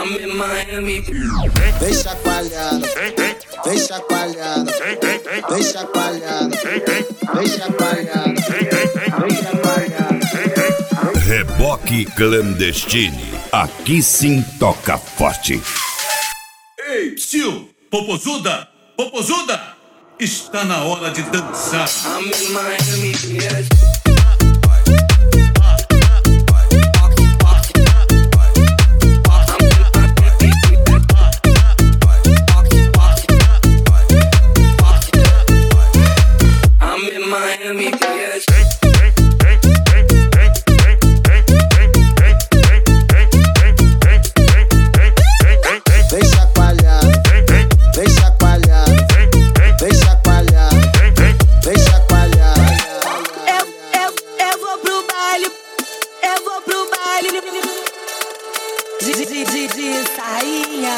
I'm in Miami. Vem chacoalhando, vem chacoalhando, vem chacoalhando, vem chacoalhando, vem chacoalhando. Reboque Clandestine. Aqui sim toca forte. Ei, psiu, popozuda, popozuda, está na hora de dançar. I'm in Miami, yes. Miami, yes. Vem chacoalhando, vem chacoalhando, vem chacoalhando, vem chacoalhando. Eu vou pro baile, eu vou pro baile de sainha.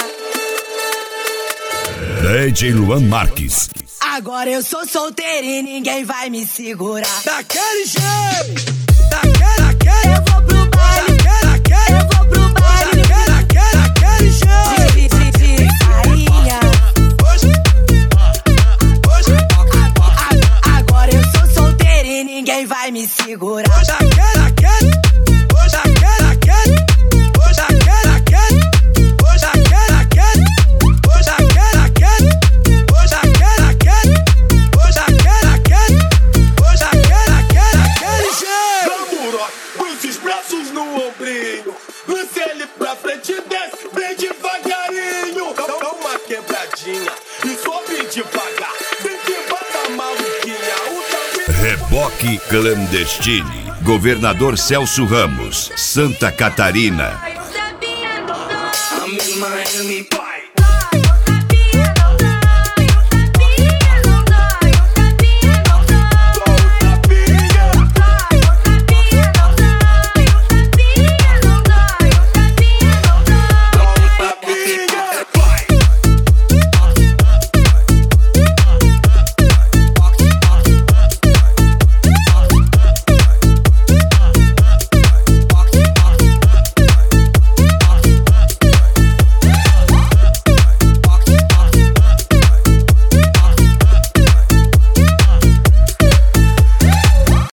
DJ Luan Marques. Agora eu sou solteira e ninguém vai me segurar. Daquele jeito, Eu vou pro baile, eu vou pro baile daquele jeito. de sainha. Agora eu sou solteira e ninguém vai me segurar. Reboque Clandestine. Governador Celso Ramos, Santa Catarina. I'm in Miami.